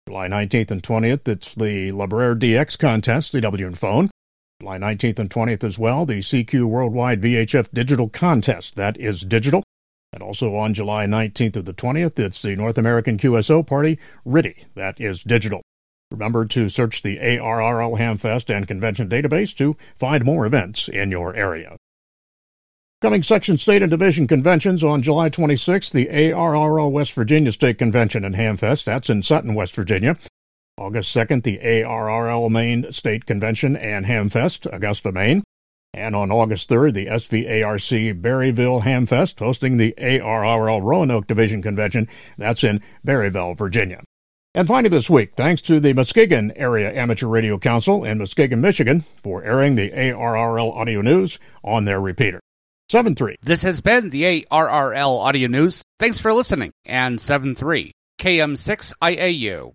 July 19th and 20th, it's the Libraire DX contest, CW and phone. July 19th and 20th as well, the CQ Worldwide VHF Digital Contest. That is digital. And also on July 19th to the 20th, it's the North American QSO Party, RTTY. That is digital. Remember to search the ARRL Hamfest and Convention database to find more events in your area. Coming section, state, and division conventions on July 26th, the ARRL West Virginia State Convention and Hamfest. That's in Sutton, West Virginia. August 2nd, the ARRL Maine State Convention and Hamfest, Augusta, Maine. And on August 3rd, the SVARC Berryville Hamfest, hosting the ARRL Roanoke Division Convention. That's in Berryville, Virginia. And finally this week, thanks to the Muskegon Area Amateur Radio Council in Muskegon, Michigan, for airing the ARRL Audio News on their repeater. 7-3. This has been the ARRL Audio News. Thanks for listening. And 7-3, KM6 IAU.